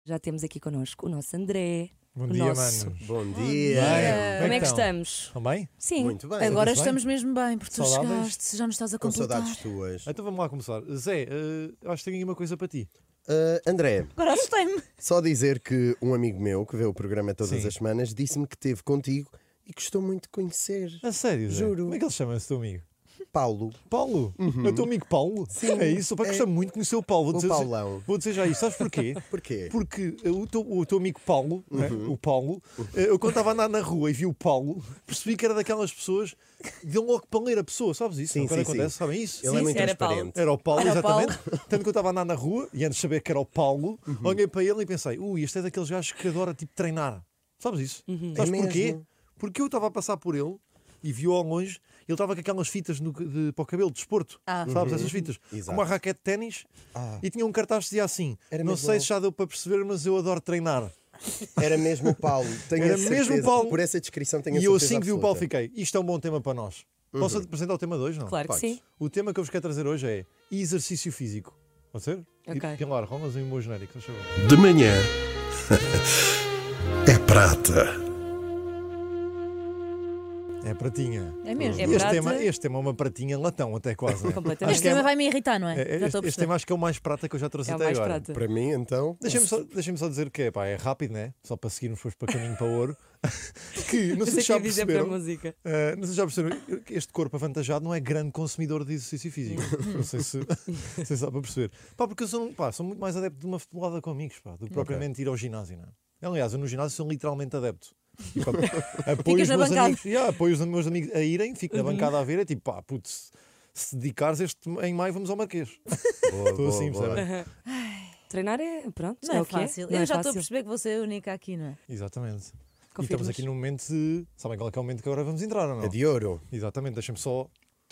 Já temos aqui connosco o nosso André. Bom dia, nosso... mano. Bom Bem, dia. Como é que estão? estamos? Estão bem? Sim. Muito bem. Agora Sentes bem? estamos mesmo bem, porque tu Saudáveis? chegaste, já nos estás a Com completar. saudades tuas. Então vamos lá começar. Zé, acho que tenho aqui uma coisa para ti. André, Agora assustei-me. só dizer que um amigo meu que vê o programa todas Sim. as semanas disse-me que esteve contigo e gostou muito de conhecer. A sério, Zé? Juro. Como é que ele chama esse teu amigo? Paulo, Paulo? É o teu amigo Paulo? Sim. É isso? Pai, gosta muito de conhecer o Paulo. o Paulão. Vou dizer já isso. Sabes porquê? Porquê? Porque o teu amigo Paulo, né? O Paulo, eu quando estava a andar na rua e vi o Paulo, percebi que era daquelas pessoas que deu logo para ler a pessoa, sabes isso? Sim, Quando sim, acontece, sim. sabem isso? Ele é muito era Paulo. transparente. Era o Paulo, Era o exatamente. Tanto que eu estava a andar na rua e antes de saber que era o Paulo, Uhum. olhei para ele e pensei: este é daqueles gajos que adora tipo treinar. Sabes isso? Sabes É porquê? mesmo? Porque eu estava a passar por ele e vi-o ao longe. Ele estava com aquelas fitas para o cabelo, de desporto. Sabes, essas fitas? Exato. Com uma raquete de ténis Ah. e tinha um cartaz que dizia assim: Era não mesmo sei ele. se já deu para perceber, mas eu adoro treinar. Era mesmo o Paulo. Tenho Era a mesmo certeza. o Paulo. Por essa descrição tenho a E eu certeza assim que vi o Paulo absoluta. fiquei: isto é um bom tema para nós. Posso apresentar o tema de hoje? Não? Claro que Podes. sim. O tema que eu vos quero trazer hoje é exercício físico. Pode ser? Ok. E Pilar, romas um meu genérico, deixa eu ver. De manhã é prata. É pratinha. É mesmo. É E prata. este tema é uma pratinha latão, até quase. Né? Completamente. Este tema vai me irritar, não é? Já Este, estou a este tema perceber. acho que é o mais prata que eu já trouxe É o até mais agora. prata. Para mim, então. Deixem-me só dizer que é rápido, né? Só para seguirmos depois para caminho para o ouro. Que não sei Pensei se que já ia dizer para a perceberam. música. Não sei se já perceberam que este corpo avantajado não é grande consumidor de exercício físico. Não sei se dá para perceber. Pá, porque eu sou muito mais adepto de uma futebolada com amigos, pá, do que propriamente ir ao ginásio. Não? Aliás, eu no ginásio sou literalmente adepto. E, pá, apoio Ficas os na meus bancada. amigos, apoio os meus amigos a irem, fico na bancada a ver, é tipo, pá, putz, se dedicares em maio vamos ao Marquês. Boa, Estou assim, boa, boa. percebem? Treinar é, pronto, Não é o que é. fácil. Não Eu é já estou a fácil. perceber que você é a única aqui, não é? Exatamente. E Confirmas? estamos aqui num momento de. Sabem qual é que é o momento que agora vamos entrar, ou não? É de ouro. Exatamente, deixem-me só.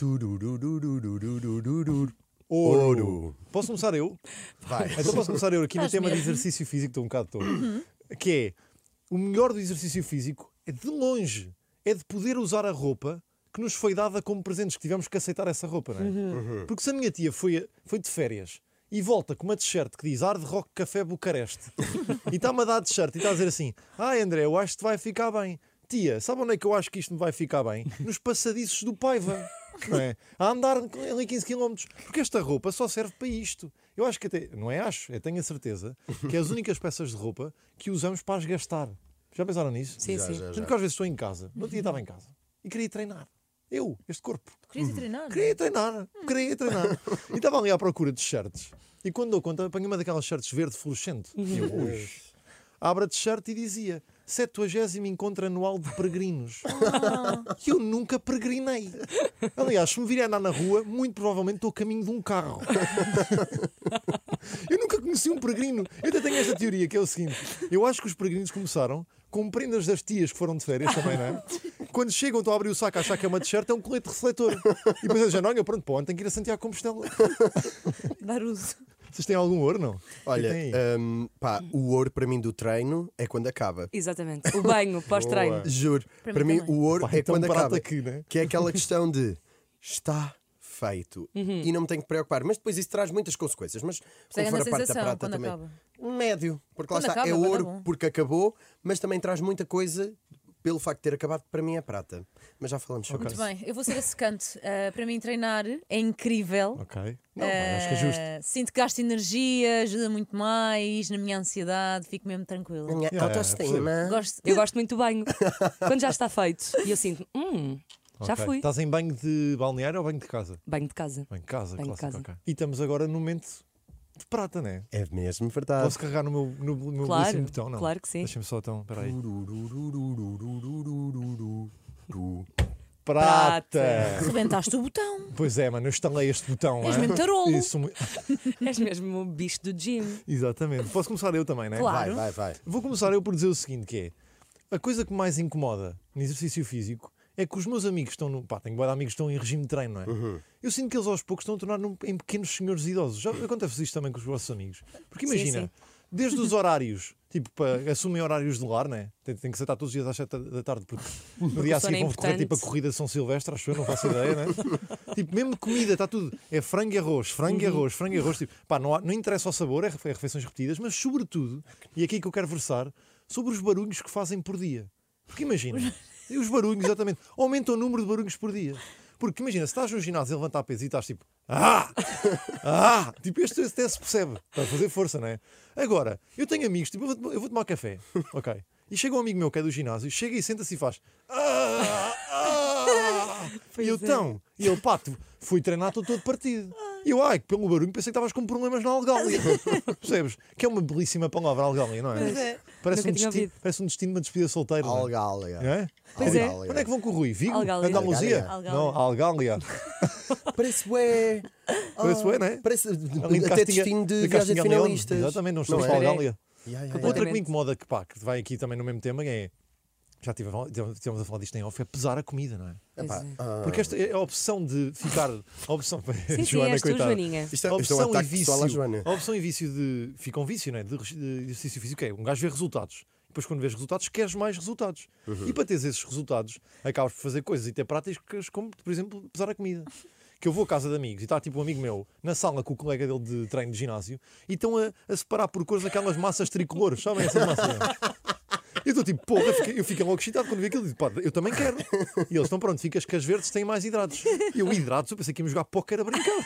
Ouro. Ouro. Posso começar eu? Vai. Então posso começar eu aqui no Faz tema de mesmo. exercício físico, estou um bocado todo. Que é, o melhor do exercício físico é de longe, é de poder usar a roupa que nos foi dada como presentes, que tivemos que aceitar essa roupa, não é? Porque se a minha tia foi de férias e volta com uma t-shirt que diz Hard Rock Café Bucareste e está-me a dar a t-shirt e está a dizer assim: André, eu acho que te vai ficar bem. Tia, sabe onde é que eu acho que isto me vai ficar bem? Nos passadiços do Paiva. Não é? A andar ali 15 km. Porque esta roupa só serve para isto. Eu acho que até, não é acho, eu tenho a certeza que é as únicas peças de roupa que usamos para as gastar. Já pensaram nisso? Sim, Já, sim. já, já. Porque às vezes estou em casa, no dia estava em casa e queria treinar. Este corpo. Querias ir treinar? não é? Queria treinar. E estava ali à procura de shirts. E quando dou conta, apanhei uma daquelas shirts verde fluorescente. E eu, ui. Abro a t-shirt e dizia 70º encontro anual de peregrinos. E eu nunca peregrinei. Aliás, se me virem andar na rua, muito provavelmente estou a caminho de um carro. Eu nunca conheci um peregrino. Eu até tenho esta teoria, que é o seguinte: eu acho que os peregrinos começaram com prendas das tias que foram de férias também, não é? Quando chegam, estão a abrir o saco a achar que é uma t-shirt, é um colete refletor. E depois eles dizem: olha, pronto, pô, tenho que ir a Santiago de Compostela. Dar uso. Vocês têm algum ouro, não? Olha, Tem aí? pá, o ouro para mim do treino é quando acaba. Exatamente. O banho, pós-treino. Boa. Juro. Para Para mim mim, também. o ouro Pá, é então quando prata acaba. aqui, né? Que é aquela questão de está feito e não me tenho que preocupar. Mas depois isso traz muitas consequências. Mas Isso é quando for grande a parte da sensação prata quando também. acaba. Médio. Porque lá Quando está, acaba, é vai dar ouro bom. porque acabou, mas também traz muita coisa pelo facto de ter acabado, que para mim é prata. Mas já falamos sobre Muito bem, eu vou ser a secante. Para mim, treinar é incrível. Ok. Não, pá, acho que é justo. Sinto que gasto energia, ajuda muito mais na minha ansiedade, fico mesmo tranquila. A minha Yeah, autoestima. Gosto. Eu gosto muito do banho. Quando já está feito e eu sinto, já Ok. fui. Estás em banho de balneário ou banho de casa? Banho de casa. Banho de casa, Banho de clássico, casa. ok. E estamos agora no momento de prata, né? É mesmo verdade. Posso carregar no meu belíssimo Claro, botão? Não. claro que sim. Deixa-me só então, espera aí. Prata. Prata! Rebentaste o botão. Pois é, mano, eu estalei este botão. És é? mesmo tarolo. Isso, És mesmo o bicho do gym. exatamente. Posso começar eu também, né? Claro. Vai. Vou começar eu por dizer o seguinte, que é a coisa que mais incomoda no exercício físico é que os meus amigos estão no. Pá, tenho bué de amigos que estão em regime de treino, não é? Eu sinto que eles aos poucos estão a tornar em pequenos senhores idosos. Já acontece isto também com os vossos amigos. Porque imagina, sim. Desde os horários, tipo, para assumem horários de lar, né? Tem que sentar todos os dias às 7 da tarde, porque no dia a sono seguir é vão correr tipo a importante. corrida de São Silvestre, acho eu, não faço ideia, né? Tipo, mesmo comida, está tudo. É frango e arroz, frango e arroz, frango e arroz. Tipo, pá, não interessa o sabor, é refeições repetidas, mas sobretudo, e aqui que eu quero versar, sobre os barulhos que fazem por dia. Porque imagina, os barulhos, exatamente, aumentam o número de barulhos por dia. Porque imagina, se estás no ginásio a levantar peso e estás tipo tipo, este até se percebe, está a fazer força, não é? Agora, eu tenho amigos, tipo, eu vou tomar café, ok? E chega um amigo meu que é do ginásio, chega e senta-se e faz e eu então, e ele, pá, fui treinar, estou todo partido. E eu, pelo barulho, pensei que estavas com problemas na algália. Percebes? Que é uma belíssima palavra, algália, não é? Pois é. Nunca tinha ouvido. Parece um destino de uma despedida solteira. não é? Algália. Não é? Pois é. Algália. Onde é que vão com o Rui? Vigo? Algália. Andaluzia? Algália. Não, Algália. Parece bué. Parece bem, não é? Parece Ali de até Castinha- destino de de viagem de Castinha León. finalistas. Exatamente, não Não estamos é? para Algália. Completamente. Outra que me incomoda, que vai aqui também no mesmo tema, é. Já estivemos a falar disto em off, é pesar a comida, não é? Pois Epá, é. Porque esta é a opção de ficar. A opção. Sim, sim, és tu, Joaninha. Isto é A um opção e ataque pessoal à vício. Joana. A opção e vício de. Fica um vício, não é? De exercício físico é. Um gajo vê resultados. Depois, quando vês resultados, queres mais resultados. E para teres esses resultados, acabas por fazer coisas e ter práticas como, por exemplo, pesar a comida. Que eu vou à casa de amigos e está tipo um amigo meu na sala com o colega dele de treino de ginásio e estão a separar por cores aquelas massas tricolores, sabem essas massas? Eu estou tipo, porra, eu fico logo excitado quando vi aquilo e digo, pá, eu também quero. E eles estão pronto, ficas que as verdes têm mais hidratos. E eu, hidratos, eu pensei que íamos jogar póquer a brincar.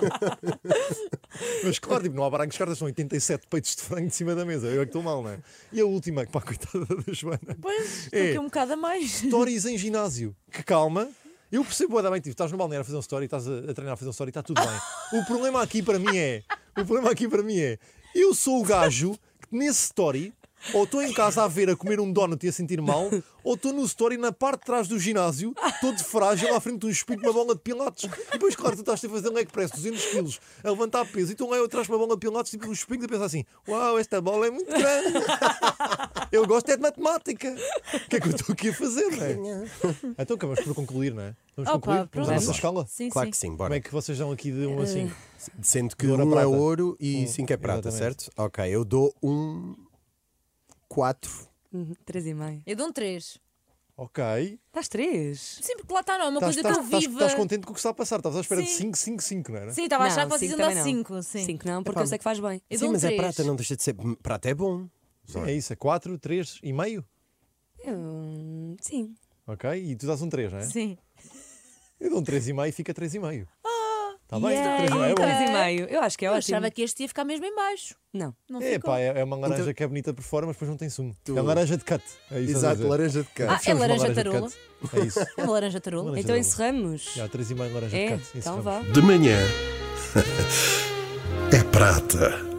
Mas claro, tipo, não há baralhos de cartas, são 87 peitos de frango de cima da mesa. Eu é que estou mal, não é? E a última, pá, coitada da Joana. Pois, estou aqui um bocado a mais. Stories em ginásio. Que calma. Eu percebo bem, tipo, estás no balneário a fazer um story, estás a treinar a fazer um story, está tudo bem. O problema aqui para mim é, eu sou o gajo que nesse story, ou estou em casa a ver a comer um donut e a sentir mal, ou estou no story na parte de trás do ginásio, todo frágil, à frente de um espelho com uma bola de pilates. E depois, claro, tu estás a fazer leg press, 200 quilos, a levantar peso, e então lá eu atrás uma bola de pilates, tipo um espelho, a pensar assim, uau, esta bola é muito grande. Eu gosto é de matemática. O que é que eu estou aqui a fazer, não é? Então acabamos por concluir, não é? Vamos Opa, concluir? Vamos à nossa pronto. escala? Sim, Claro sim. que sim, Como bora. é que vocês dão aqui de 1 a 5? Sendo que De ouro a 1 é prata. ouro e 5 é prata, exatamente. certo? Ok, eu dou 4. 3,5. Eu dou um 3. Ok. Estás 3? Sim, porque lá está, não é uma coisa tão viva. Estás contente com o que está a passar? Estavas à espera de Sim. 5, 5, 5, não era? Sim, estava a achar Não, que vocês cinco iam dar também não. 5. Sim. 5 não, porque Epá, eu sei que faz bem. Eu Sim, dou um mas 3. é prata, não deixa de ser. Prata é bom. Sim, é isso. É 4, 3 e meio? Sim. Ok. E tu dás um 3, não é? Sim. Eu dou um 3,5 e fica 3,5. Está bem? Yeah, 3,5 é bom. 3,5. Eu acho que é Eu ótimo. achava que este ia ficar mesmo em baixo. Não. Não É ficou. pá, é uma laranja que é bonita por fora, mas depois não tem sumo. Tu- É laranja de cut. É isso. Exato, laranja de Ah, cana. é laranja de tarola. cut. É isso. É uma laranja tarola. Laranja. Então encerramos. Já, 3,5 laranja É, de cut. então Encerramos. vá. De manhã é prata.